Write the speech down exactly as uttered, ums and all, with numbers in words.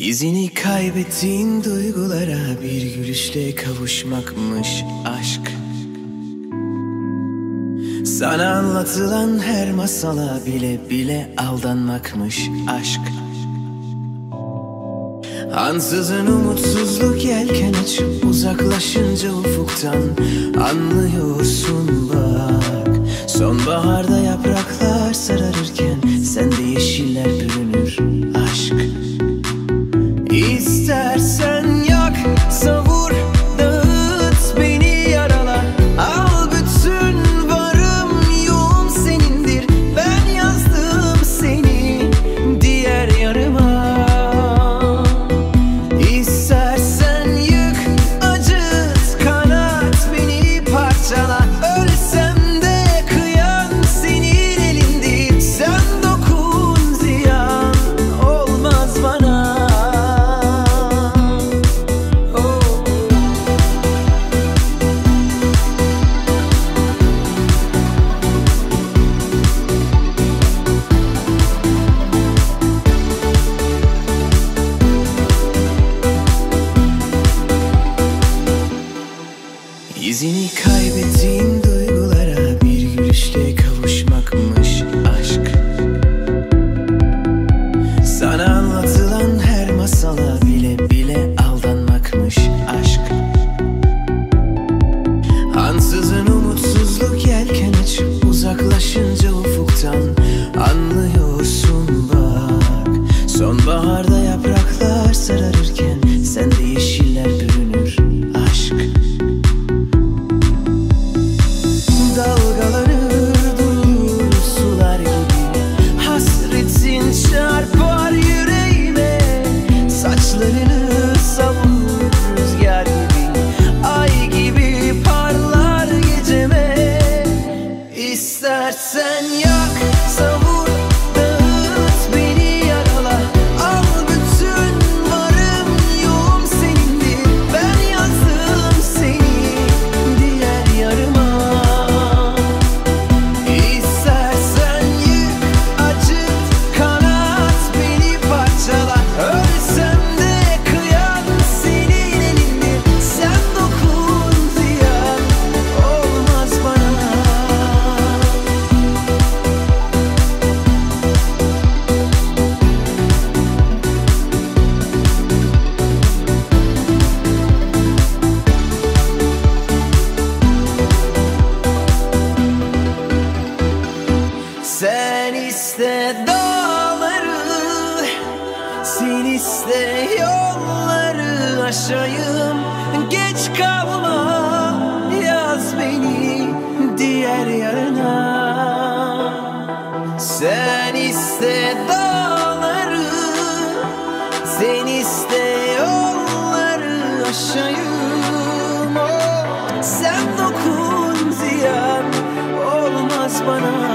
İzini kaybettiğin duygulara bir gülüşle kavuşmakmış aşk. Sana anlatılan her masala bile bile aldanmakmış aşk. Ansızın umutsuzluk yelken açıp uzaklaşınca ufuktan anlıyorsun bak. Sonbaharda yapraklar sararırken sende yeşiller bürünür aşk. İstersen yak, savur, dağıt, beni yarala. Al bütün varım yoğum senindir. Ben yazdım seni diğer yarıma. İstersen yık, acıt, kanat, beni parçala. Ölsem de kıyan senin elindi. Sen dokun, ziyan olmaz bana. İzini kaybettiğin duygulara bir gülüşle kavuşmakmış aşk. Sana anlatılan her masala bile bile aldanmakmış aşk. Ansızın umutsuzluk yelken açıp uzaklaşınca ufuktan anlıyorsun bak. Sonbaharda yapraklar sararırken sende yeşiller bürünür aşk. Dalgalanır durur sular gibi, hasretin çarpar yüreğime. Saçlarını savurur rüzgar gibi, ay gibi parlar geceme. İstersen yak, savur, dağıt, beni yarala. Al bütün varım yoğum senindir. Ben yazdım seni diğer yarıma. Sen iste dağları, sen iste yolları aşayım. Geç kalma, yaz beni diğer yarına. Sen iste dağları, sen iste yolları aşayım. Oh, sen dokun, ziyan olmaz bana.